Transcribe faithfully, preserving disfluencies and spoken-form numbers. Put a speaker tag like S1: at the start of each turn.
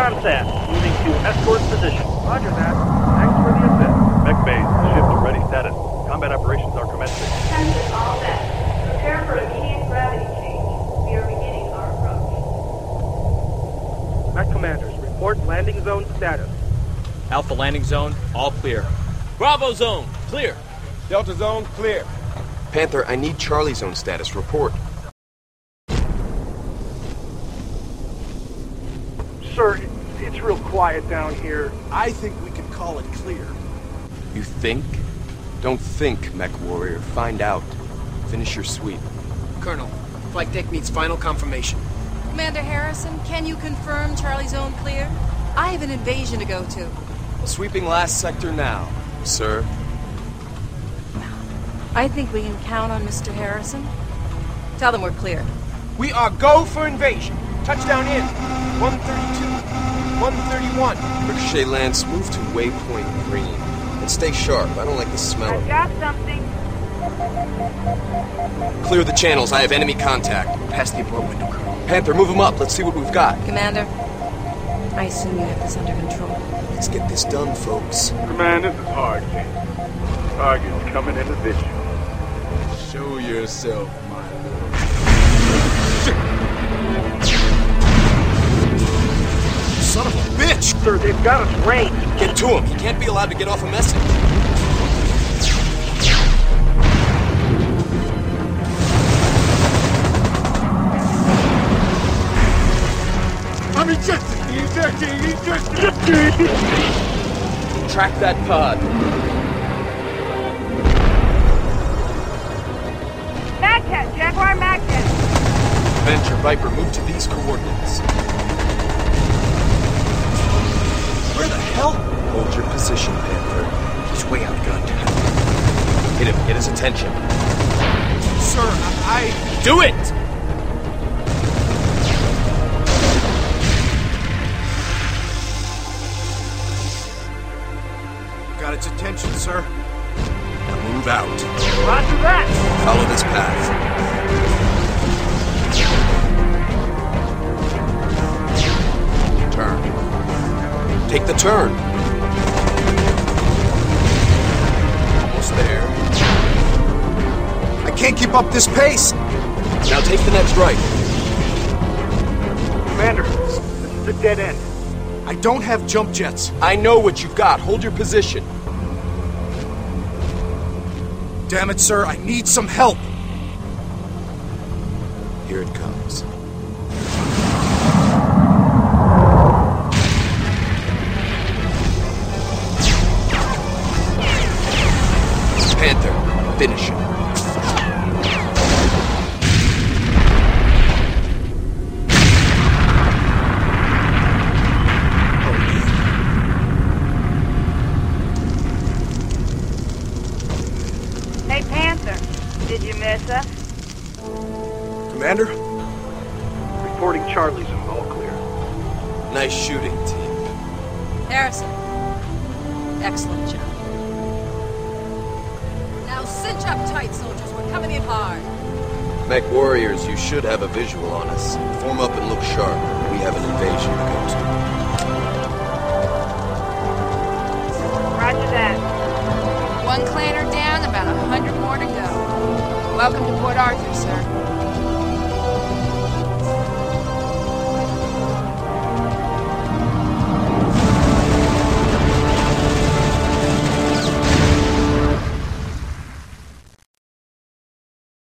S1: Ronstadt, moving to escort position.
S2: Roger that. Thanks for the assist.
S3: Mech base, shift to ready status. Combat operations are commencing.
S4: Attention all set. Prepare for immediate gravity change. We are beginning our approach.
S2: Mech commanders, report landing zone status.
S5: Alpha landing zone, all clear. Bravo zone, clear.
S2: Delta zone, clear.
S6: Panther, I need Charlie zone status. Report.
S2: Sir, it's real quiet down here.
S7: I think we can call it clear.
S6: You think? Don't think, Mech Warrior. Find out. Finish your sweep.
S8: Colonel, flight deck needs final confirmation.
S9: Commander Harrison, can you confirm Charlie Zone clear? I have an invasion to go to.
S6: Sweeping last sector now, sir.
S9: I think we can count on Mister Harrison. Tell them we're clear.
S7: We are go for invasion. Touchdown in. one thirty-two. one thirty-one.
S6: Ricochet Lance, move to waypoint green. And stay sharp. I don't like the smell of
S4: I've
S6: it.
S4: got something.
S6: Clear the channels. I have enemy contact.
S8: Past the abort window, Colonel.
S6: Panther, move them up. Let's see what we've got.
S9: Commander, I assume you have this under control.
S6: Let's get this done, folks.
S3: Command, this is hard, King. Target's coming into visual.
S7: Show yourself, my lord. Son of a bitch!
S2: Sir, they've got us ranged.
S6: Get to him. He can't be allowed to get off a message.
S7: I'm ejecting! Ejecting! Ejecting!
S6: Track that pod.
S4: Magcat, Jaguar Magcat.
S6: Venture, Viper, move to these coordinates.
S7: Where the hell?
S6: Hold your position, Panther.
S8: He's way outgunned.
S6: Hit him. Get his attention.
S7: Sir, I... I...
S5: Do it!
S7: Got its attention, sir.
S6: Now move out.
S2: Roger that.
S6: Follow this path. Turn. Take the turn. Almost there.
S7: I can't keep up this pace!
S6: Now take the next right.
S2: Commander, this is a dead end.
S7: I don't have jump jets.
S6: I know what you've got. Hold your position.
S7: Damn it, sir, I need some help!
S6: Here it comes. Panther, finish him.
S4: Hey, Panther. Did you miss us?
S7: Commander?
S2: Reporting Charlie Zone, all clear.
S6: Nice shooting, team.
S9: Harrison, excellent job. Now cinch up tight, soldiers. We're coming in hard.
S6: Mech Warriors, you should have a visual on us. Form up and look sharp. We have an invasion to go to.
S4: Roger that.
S9: One clanner down, about a hundred more to go. Welcome to Port Arthur, sir.